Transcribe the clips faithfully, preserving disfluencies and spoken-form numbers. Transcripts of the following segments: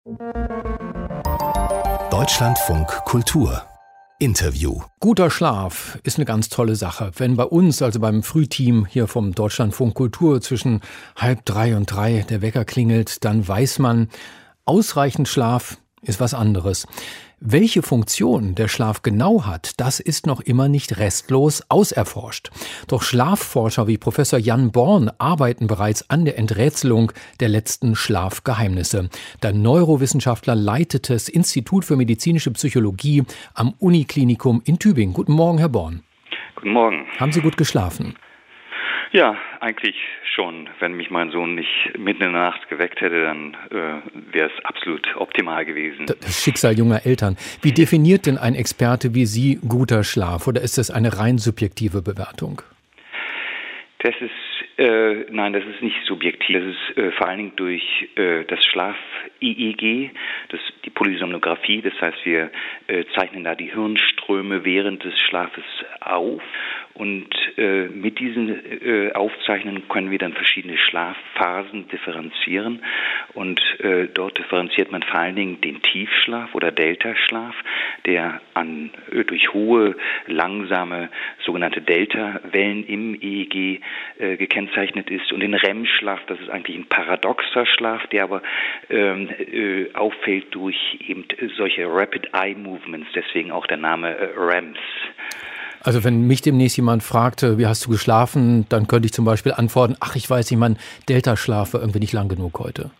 Deutschlandfunk Kultur Interview. Guter Schlaf ist eine ganz tolle Sache. Wenn bei uns, also beim Frühteam hier vom Deutschlandfunk Kultur, zwischen halb drei und drei der Wecker klingelt, dann weiß man, ausreichend Schlaf ist was anderes. Welche Funktion der Schlaf genau hat, das ist noch immer nicht restlos auserforscht. Doch Schlafforscher wie Professor Jan Born arbeiten bereits an der Enträtselung der letzten Schlafgeheimnisse. Der Neurowissenschaftler leitet das Institut für medizinische Psychologie am Uniklinikum in Tübingen. Guten Morgen, Herr Born. Guten Morgen. Haben Sie gut geschlafen? Ja, eigentlich schon. Wenn mich mein Sohn nicht mitten in der Nacht geweckt hätte, dann äh, wäre es absolut optimal gewesen. Das Schicksal junger Eltern. Wie definiert denn ein Experte wie Sie guter Schlaf? Oder ist das eine rein subjektive Bewertung? Das ist, äh, nein, das ist nicht subjektiv. Das ist äh, vor allen Dingen durch äh, das Schlaf-E E G, das, die Polysomnographie. Das heißt, wir äh, zeichnen da die Hirnströme während des Schlafes auf. Und äh, mit diesen äh, Aufzeichnungen können wir dann verschiedene Schlafphasen differenzieren. Und äh, dort differenziert man vor allen Dingen den Tiefschlaf oder Delta-Schlaf, der an, äh, durch hohe, langsame sogenannte Delta-Wellen im E E G äh, gekennzeichnet ist. Und den R E M-Schlaf, das ist eigentlich ein paradoxer Schlaf, der aber ähm, äh, auffällt durch eben solche Rapid Eye Movements, deswegen auch der Name äh, R E Ms. Also wenn mich demnächst jemand fragt, wie hast du geschlafen, dann könnte ich zum Beispiel antworten, ach, ich weiß nicht, mein Delta-Schlaf war irgendwie nicht lang genug heute.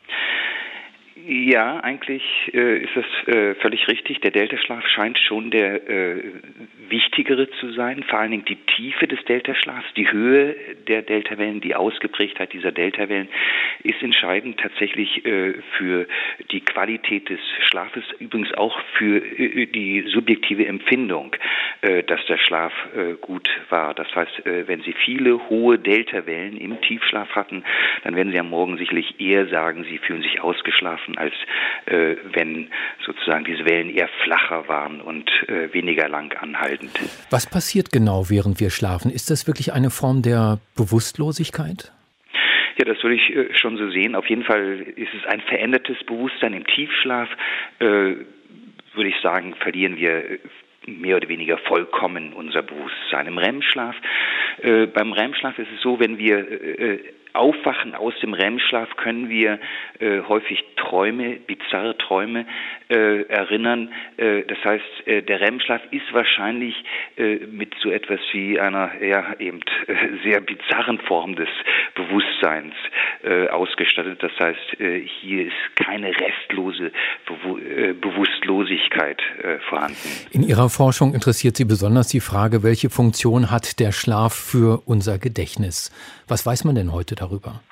Ja, eigentlich äh, ist das äh, völlig richtig. Der Deltaschlaf scheint schon der äh, wichtigere zu sein. Vor allen Dingen die Tiefe des Deltaschlafs, die Höhe der Deltawellen, die Ausgeprägtheit dieser Deltawellen ist entscheidend tatsächlich äh, für die Qualität des Schlafes, übrigens auch für äh, die subjektive Empfindung, äh, dass der Schlaf äh, gut war. Das heißt, äh, wenn Sie viele hohe Deltawellen im Tiefschlaf hatten, dann werden Sie am Morgen sicherlich eher sagen, Sie fühlen sich ausgeschlafen, als äh, wenn sozusagen diese Wellen eher flacher waren und äh, weniger lang anhaltend. Was passiert genau, während wir schlafen? Ist das wirklich eine Form der Bewusstlosigkeit? Ja, das würde ich äh, schon so sehen. Auf jeden Fall ist es ein verändertes Bewusstsein. Im Tiefschlaf, äh, würde ich sagen, verlieren wir mehr oder weniger vollkommen unser Bewusstsein. Im R E M-Schlaf, äh, beim R E M-Schlaf ist es so, wenn wir äh, aufwachen aus dem R E M-Schlaf, können wir äh, häufig Träume, bizarre Träume äh, erinnern. Äh, das heißt, äh, der R E M-Schlaf ist wahrscheinlich äh, mit so etwas wie einer ja eben äh, sehr bizarren Form des Bewusstseins äh, ausgestattet. Das heißt, äh, hier ist keine restlose Bewu- äh, Bewusstlosigkeit äh, vorhanden. In Ihrer Forschung interessiert Sie besonders die Frage, welche Funktion hat der Schlaf für unser Gedächtnis? Was weiß man denn heute darüber?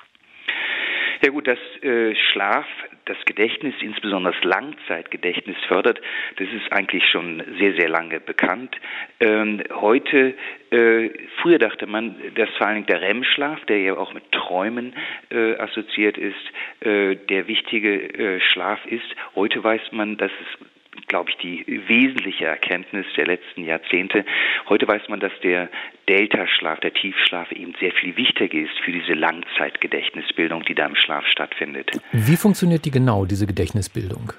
Ja gut, dass äh, Schlaf das Gedächtnis, insbesondere das Langzeitgedächtnis fördert, das ist eigentlich schon sehr, sehr lange bekannt. Ähm, heute, äh, früher dachte man, dass vor allem der R E M-Schlaf, der ja auch mit Träumen äh, assoziiert ist, äh, der wichtige äh, Schlaf ist. Heute weiß man, dass es glaube ich, die wesentliche Erkenntnis der letzten Jahrzehnte. Heute weiß man, dass der Delta-Schlaf, der Tiefschlaf eben sehr viel wichtiger ist für diese Langzeitgedächtnisbildung, die da im Schlaf stattfindet. Wie funktioniert die genau, diese Gedächtnisbildung?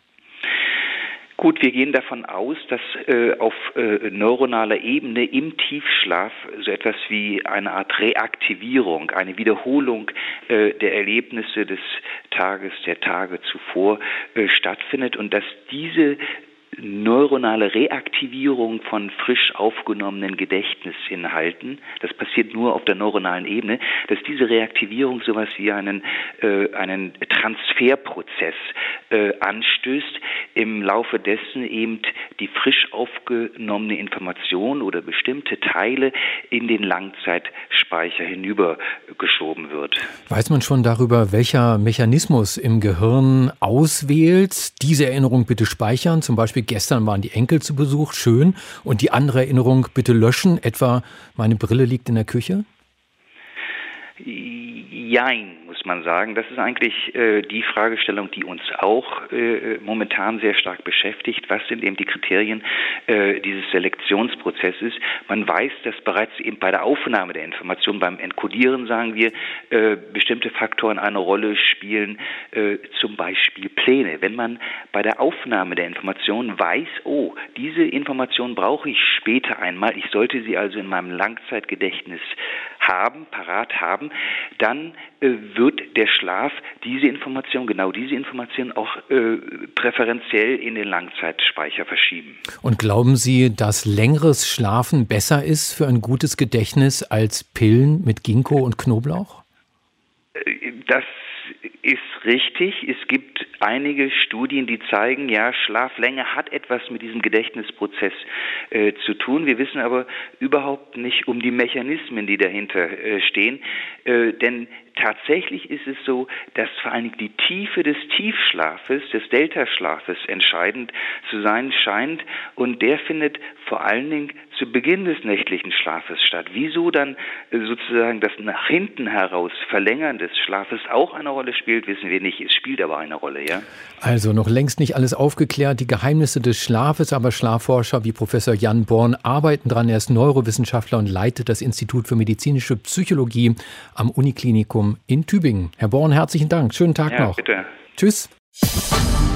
Gut, wir gehen davon aus, dass äh, auf äh, neuronaler Ebene im Tiefschlaf so etwas wie eine Art Reaktivierung, eine Wiederholung äh, der Erlebnisse des Tages, der Tage zuvor äh, stattfindet und dass diese neuronale Reaktivierung von frisch aufgenommenen Gedächtnisinhalten, das passiert nur auf der neuronalen Ebene, dass diese Reaktivierung sowas wie einen, äh, einen Transferprozess äh, anstößt, im Laufe dessen eben die frisch aufgenommene Information oder bestimmte Teile in den Langzeitspeicher hinübergeschoben wird. Weiß man schon darüber, welcher Mechanismus im Gehirn auswählt, diese Erinnerung bitte speichern, zum Beispiel gestern waren die Enkel zu Besuch, schön, und die andere Erinnerung bitte löschen, etwa meine Brille liegt in der Küche? Jein, muss man sagen. Das ist eigentlich äh, die Fragestellung, die uns auch äh, momentan sehr stark beschäftigt. Was sind eben die Kriterien äh, dieses Selektionsprozesses? Man weiß, dass bereits eben bei der Aufnahme der Information, beim Enkodieren, sagen wir, äh, bestimmte Faktoren eine Rolle spielen, äh, zum Beispiel Pläne. Wenn man bei der Aufnahme der Information weiß, oh, diese Information brauche ich später einmal, ich sollte sie also in meinem Langzeitgedächtnis haben, parat haben, dann äh, wird der Schlaf diese Information, genau diese Information auch äh, präferenziell in den Langzeitspeicher verschieben. Und glauben Sie, dass längeres Schlafen besser ist für ein gutes Gedächtnis als Pillen mit Ginkgo und Knoblauch? Das ist richtig. Es gibt einige Studien, die zeigen, ja, Schlaflänge hat etwas mit diesem Gedächtnisprozess äh, zu tun. Wir wissen aber überhaupt nicht um die Mechanismen, die dahinter äh, stehen. Äh, denn tatsächlich ist es so, dass vor allen Dingen die Tiefe des Tiefschlafes, des Deltaschlafes entscheidend zu sein scheint. Und der findet vor allen Dingen zu Beginn des nächtlichen Schlafes statt. Wieso dann sozusagen das nach hinten heraus Verlängern des Schlafes auch eine Rolle spielt, wissen wir nicht. Es spielt aber eine Rolle, ja. Also noch längst nicht alles aufgeklärt, die Geheimnisse des Schlafes, aber Schlafforscher wie Professor Jan Born arbeiten dran. Er ist Neurowissenschaftler und leitet das Institut für medizinische Psychologie am Uniklinikum in Tübingen. Herr Born, herzlichen Dank. Schönen Tag ja, noch. Bitte. Tschüss.